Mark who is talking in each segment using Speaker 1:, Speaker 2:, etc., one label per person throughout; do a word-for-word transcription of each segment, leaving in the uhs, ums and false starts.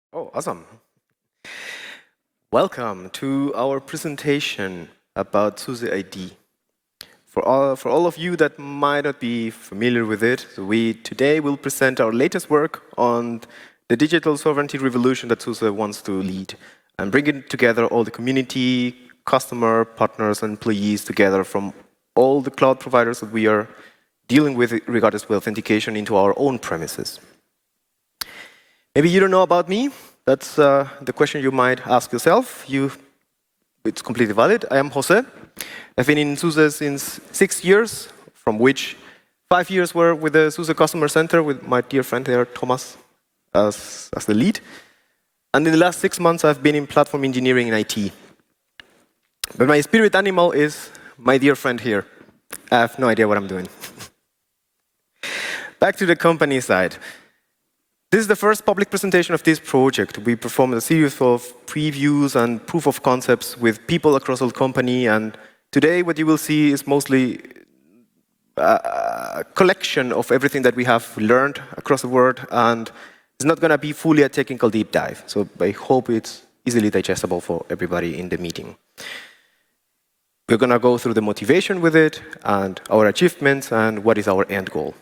Speaker 1: Oh, awesome. Welcome to our presentation about SUSE I D. For all, for all of you that might not be familiar with it, so we today will present our latest work on the digital sovereignty revolution that SUSE wants to lead and bringing together all the community, customer, partners, and employees together from all the cloud providers that we are dealing with regardless of authentication into our own premises. Maybe you don't know about me. That's uh, the question you might ask yourself. You, it's completely valid. I am Jose. I've been in SUSE since six years, from which five years were with the SUSE Customer Center with my dear friend there, Thomas, as, as the lead. And in the last six months, I've been in platform engineering in I T. But my spirit animal is my dear friend here. I have no idea what I'm doing. Back to the company side. This is the first public presentation of this project. We performed a series of previews and proof of concepts with people across the company, and today what you will see is mostly a collection of everything that we have learned across the world, and it's not going to be fully a technical deep dive. So I hope it's easily digestible for everybody in the meeting. We're going to go through the motivation with it, and our achievements, and what is our end goal.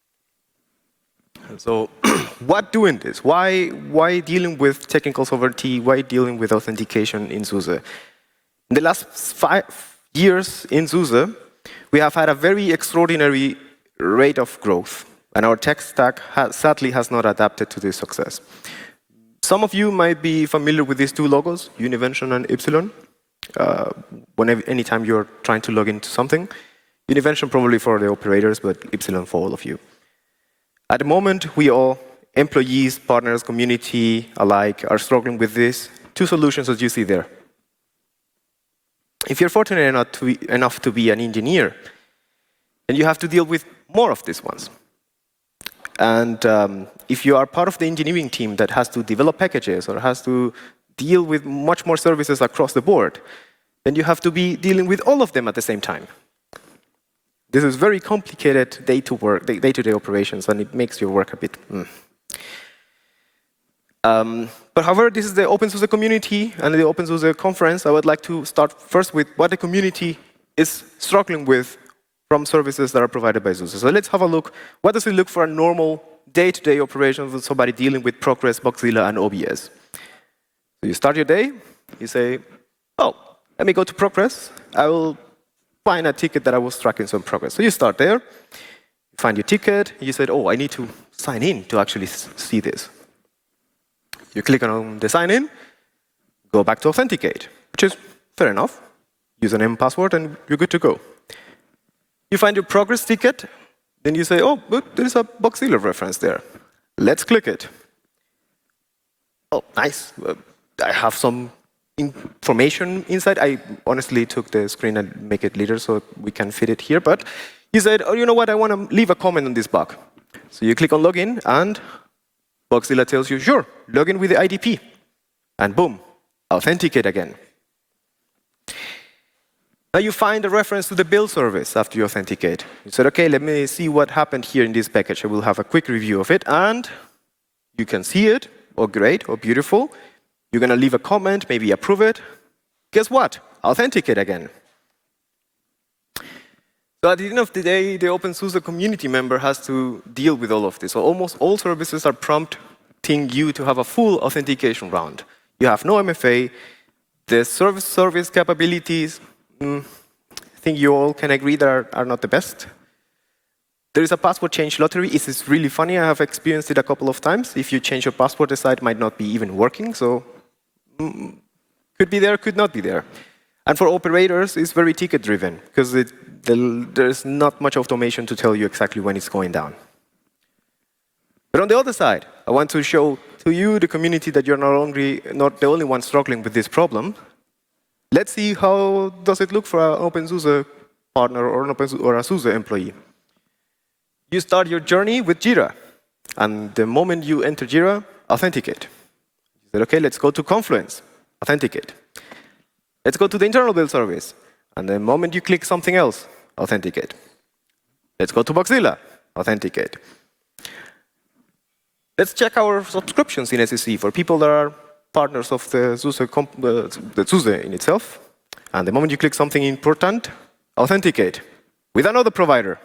Speaker 1: So, what doing this? Why, why dealing with technical sovereignty? Why dealing with authentication in SUSE? In the last five years in SUSE, we have had a very extraordinary rate of growth, and our tech stack has, sadly has not adapted to this success. Some of you might be familiar with these two logos, Univention and Epsilon. Uh, whenever, anytime you're trying to log into something, Univention probably for the operators, but Epsilon for all of you. At the moment, we all, employees, partners, community alike, are struggling with these two solutions as you see there. If you're fortunate enough to be, enough to be an engineer, then you have to deal with more of these ones. And um, if you are part of the engineering team that has to develop packages or has to deal with much more services across the board, then you have to be dealing with all of them at the same time. This is very complicated day-to-work, day-to-day operations, and it makes your work a bit. Mm. Um, but however, this is the OpenSUSE community and the OpenSUSE conference. I would like to start first with what the community is struggling with from services that are provided by SUSE. So let's have a look. What does it look for a normal day-to-day operation with somebody dealing with Progress, Boxzilla, and O B S? So you start your day. You say, "Oh, let me go to Progress. I will find a ticket that I was tracking some progress." So you start there, you find your ticket, you said, "Oh, I need to sign in to actually see this." You click on the sign in, go back to authenticate, which is fair enough. Username and password, and you're good to go. You find your progress ticket, then you say, "Oh, but there is a Boxzilla reference there. Let's click it." Oh, nice. Uh, I have some information inside. I honestly took the screen and make it later so we can fit it here. But you said, "Oh, you know what? I want to leave a comment on this bug." So you click on login, and Boxzilla tells you, "Sure, log in with the I D P." And boom, authenticate again. Now you find a reference to the build service after you authenticate. You said, "Okay, let me see what happened here in this package." I will have a quick review of it, and you can see it. Oh, great, or beautiful. You're going to leave a comment, maybe approve it. Guess what? Authenticate again. So at the end of the day, the OpenSUSE community member has to deal with all of this. So almost all services are prompting you to have a full authentication round. You have no M F A. The service service capabilities, mm, I think you all can agree that are, are not the best. There is a password change lottery. It is really funny. I have experienced it a couple of times. If you change your password, the site might not be even working. So could be there, could not be there. And for operators, it's very ticket-driven, because it, the, there's not much automation to tell you exactly when it's going down. But on the other side, I want to show to you, the community, that you're not only not the only one struggling with this problem. Let's see how does it look for an OpenSUSE partner or, an OpenSUSE, or a SUSE employee. You start your journey with Jira, and the moment you enter Jira, authenticate. You said, "Okay, let's go to Confluence, authenticate. Let's go to the internal build service, and the moment you click something else, authenticate. Let's go to Boxzilla, authenticate. Let's check our subscriptions in S E C for people that are partners of the SUSE, comp uh, the SUSE in itself. And the moment you click something important, authenticate with another provider.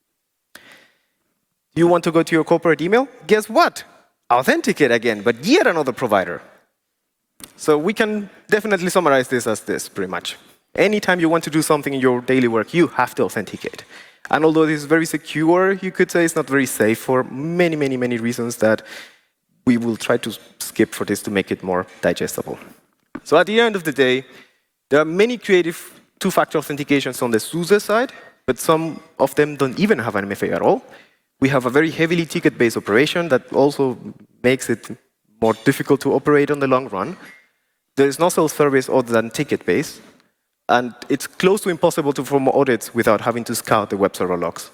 Speaker 1: You want to go to your corporate email? Guess what? Authenticate again, but yet another provider. So we can definitely summarize this as this, pretty much. Anytime you want to do something in your daily work, you have to authenticate. And although this is very secure, you could say it's not very safe for many, many, many reasons that we will try to skip for this to make it more digestible. So at the end of the day, there are many creative two-factor authentications on the SUSE side, but some of them don't even have an M F A at all. We have a very heavily ticket-based operation that also makes it more difficult to operate on the long run. There is no self-service other than ticket-based, and it's close to impossible to perform audits without having to scout the web server logs.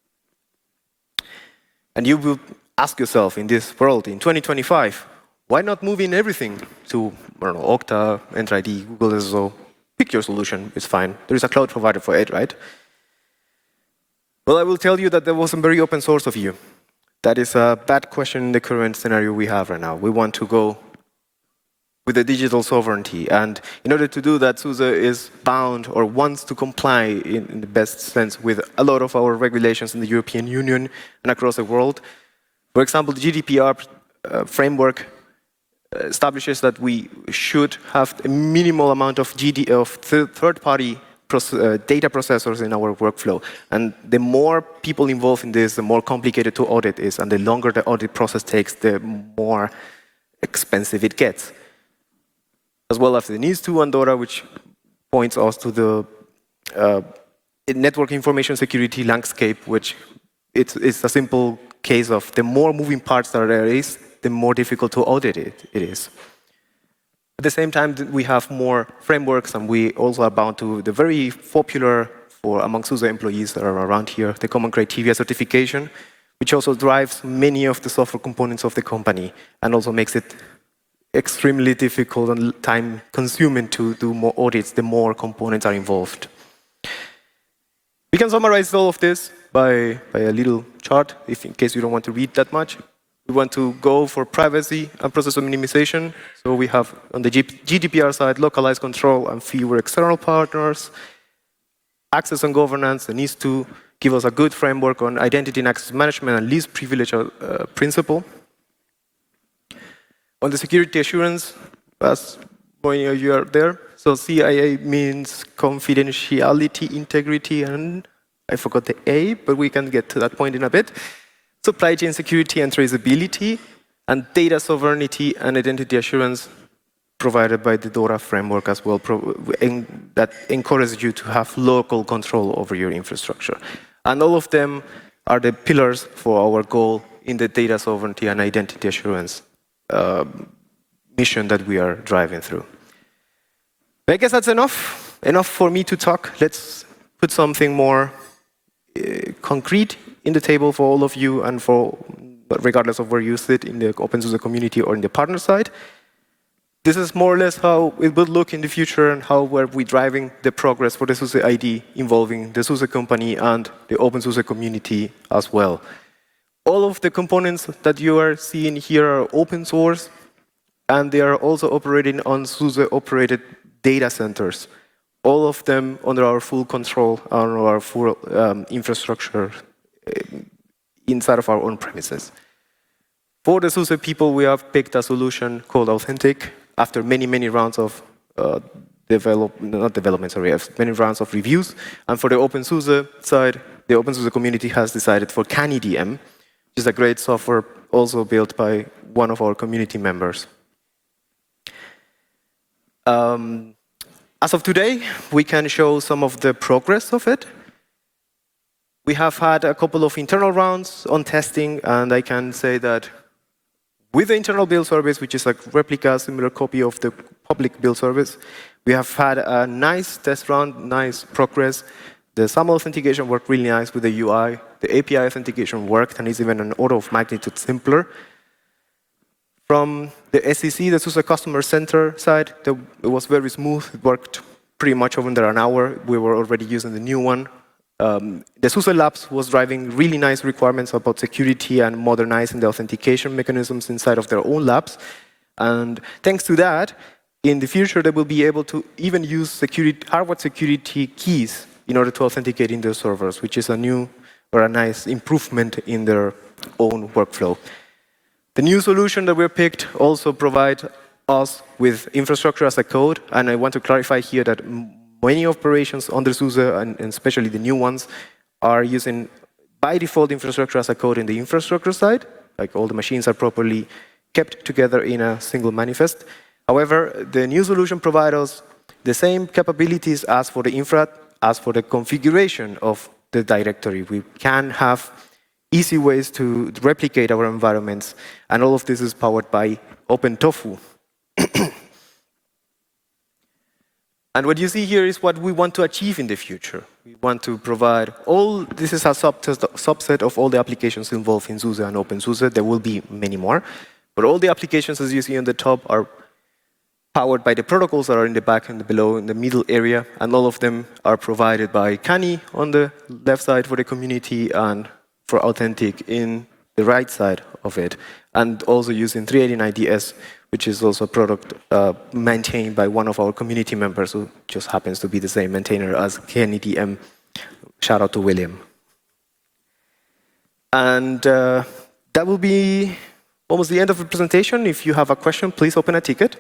Speaker 1: And you will ask yourself, in this world, in twenty twenty-five, why not move in everything to, I don't know, Okta, Entra I D, Google S S O? Pick your solution, it's fine. There is a cloud provider for it, right? Well, I will tell you that there was a very open source of you. That is a bad question in the current scenario we have right now. We want to go with the digital sovereignty. And in order to do that, SUSE is bound or wants to comply in, in the best sense with a lot of our regulations in the European Union and across the world. For example, the G D P R uh, framework establishes that we should have a minimal amount of, G D, of th third-party uh, data processors in our workflow. And the more people involved in this, the more complicated to audit is, and the longer the audit process takes, the more expensive it gets. As well as the NIS two and DORA, which points us to the uh, network information security landscape, which it's, it's a simple case of the more moving parts that there is, the more difficult to audit it, it is. At the same time, we have more frameworks, and we also are bound to the very popular for among SUSE employees that are around here, the Common Criteria certification, which also drives many of the software components of the company and also makes it extremely difficult and time-consuming to do more audits the more components are involved. We can summarize all of this by, by a little chart, if in case you don't want to read that much. We want to go for privacy and processor minimization. So we have on the G D P R side, localized control and fewer external partners. Access and governance, the NIS two give us a good framework on identity and access management and least privilege uh, principle. On the security assurance, as many of you are there, so C I A means confidentiality, integrity, and I forgot the A, but we can get to that point in a bit. Supply chain security and traceability, and data sovereignty and identity assurance provided by the DORA framework as well, that encourages you to have local control over your infrastructure. And all of them are the pillars for our goal in the data sovereignty and identity assurance uh, mission that we are driving through. But I guess that's enough. Enough for me to talk. Let's put something more uh, concrete in the table for all of you and for, regardless of where you sit in the OpenSUSE community or in the partner side. This is more or less how it will look in the future and how we're we driving the progress for the SUSE I D involving the SUSE company and the OpenSUSE community as well. All of the components that you are seeing here are open source, and they are also operating on SUSE-operated data centers. All of them under our full control, under our full um, infrastructure inside of our own premises. For the SUSE people, we have picked a solution called Authentic after many, many rounds of uh, develop, not development, sorry, many rounds of reviews. And for the OpenSUSE side, the OpenSUSE community has decided for CannyDM, which is a great software also built by one of our community members. Um, as of today, we can show some of the progress of it. We have had a couple of internal rounds on testing, and I can say that with the internal build service, which is a replica, similar copy of the public build service, we have had a nice test round, nice progress. The SAML authentication worked really nice with the U I. The A P I authentication worked, and is even an order of magnitude simpler. From the S E C, the SUSE Customer Center side, it was very smooth. It worked pretty much over an hour. We were already using the new one. Um, the SUSE Labs was driving really nice requirements about security and modernizing the authentication mechanisms inside of their own labs. And thanks to that, in the future, they will be able to even use security, hardware security keys in order to authenticate in their servers, which is a new or a nice improvement in their own workflow. The new solution that we picked also provides us with infrastructure as a code, and I want to clarify here that many operations under SUSE, and especially the new ones, are using by default infrastructure as a code in the infrastructure side, like all the machines are properly kept together in a single manifest. However, the new solution provides us the same capabilities as for the infra, as for the configuration of the directory. We can have easy ways to replicate our environments, and all of this is powered by OpenTofu. And what you see here is what we want to achieve in the future. We want to provide all, this is a subset of all the applications involved in SUSE and OpenSUSE. There will be many more. But all the applications, as you see on the top, are powered by the protocols that are in the back and below in the middle area. And all of them are provided by Kani on the left side for the community and for Authentic in the right side of it. And also using three eighty-nine D S, which is also a product uh, maintained by one of our community members who just happens to be the same maintainer as K N E D M. Shout out to William. And uh, that will be almost the end of the presentation. If you have a question, please open a ticket.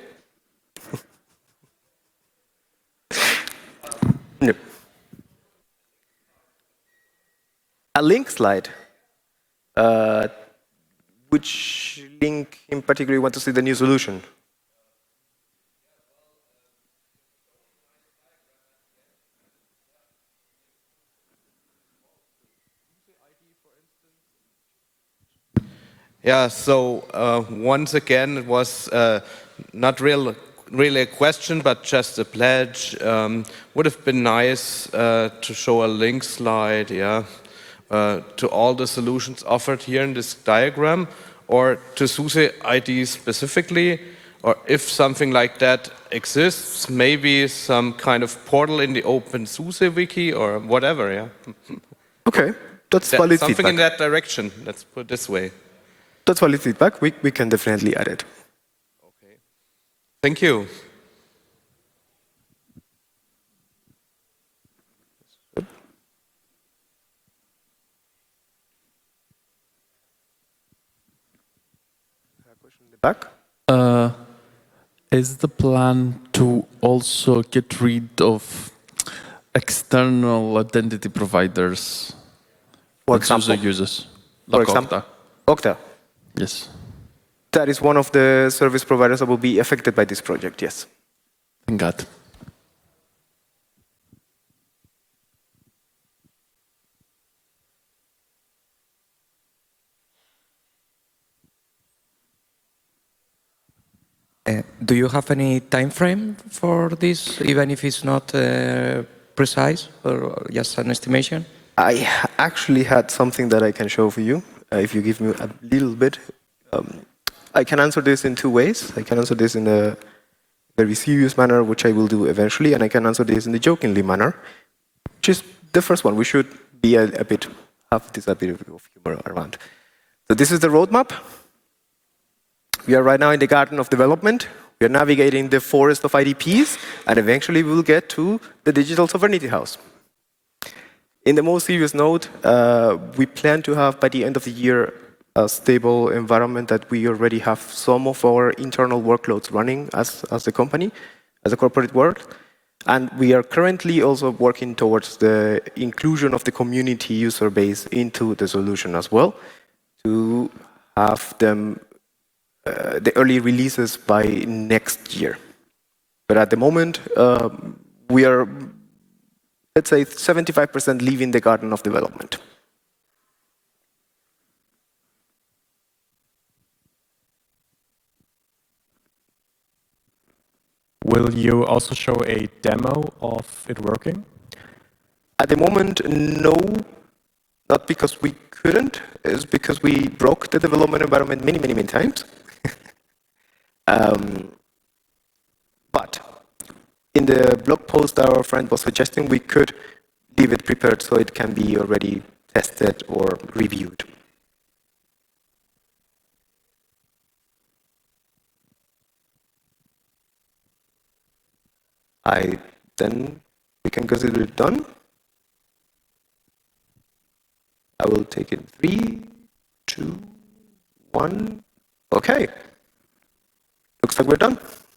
Speaker 1: No. A link slide. Uh, which link in particular you want to see the new solution?
Speaker 2: Yeah, so uh, once again, it was uh, not real, really a question, but just a pledge. Um, would have been nice uh, to show a link slide, yeah, uh, to all the solutions offered here in this diagram, or to SUSE I D specifically, or if something like that exists, maybe some kind of portal in the OpenSUSE wiki or whatever, yeah.
Speaker 1: Okay, that's
Speaker 2: that,
Speaker 1: valid
Speaker 2: something
Speaker 1: feedback.
Speaker 2: in that direction, let's put it this way.
Speaker 1: That's valid feedback. We, we can definitely add it.
Speaker 2: Okay. Thank you.
Speaker 1: Back?
Speaker 3: Uh, is the plan to also get rid of external identity providers
Speaker 1: For
Speaker 3: that
Speaker 1: example?
Speaker 3: SUSE uses?
Speaker 1: For
Speaker 3: Like
Speaker 1: example?
Speaker 3: Okta.
Speaker 1: Okta.
Speaker 3: Yes.
Speaker 1: That is one of the service providers that will be affected by this project, yes.
Speaker 3: Thank God.
Speaker 4: Uh, do you have any time frame for this, even if it's not uh, precise or just an estimation?
Speaker 1: I actually had something that I can show for you, uh, if you give me a little bit. Um, I can answer this in two ways. I can answer this in a very serious manner, which I will do eventually, and I can answer this in the jokingly manner, which is the first one. We should be a, a bit, have this a bit of humor around. So this is the roadmap. We are right now in the garden of development. We are navigating the forest of I D Ps, and eventually we will get to the digital sovereignty house. In the most serious note, uh, we plan to have by the end of the year a stable environment that we already have some of our internal workloads running as, as a company, as a corporate world. And we are currently also working towards the inclusion of the community user base into the solution as well, to have them uh, the early releases by next year. But at the moment, uh, we are, let's say, seventy-five percent leaving the garden of development.
Speaker 5: Will you also show a demo of it working?
Speaker 1: At the moment, no, not because we couldn't, it's because we broke the development environment many, many, many times. um, but in the blog post our friend was suggesting, we could leave it prepared so it can be already tested or reviewed. I then we can consider it done. I will take it three, two, one. Okay. Looks like we're done.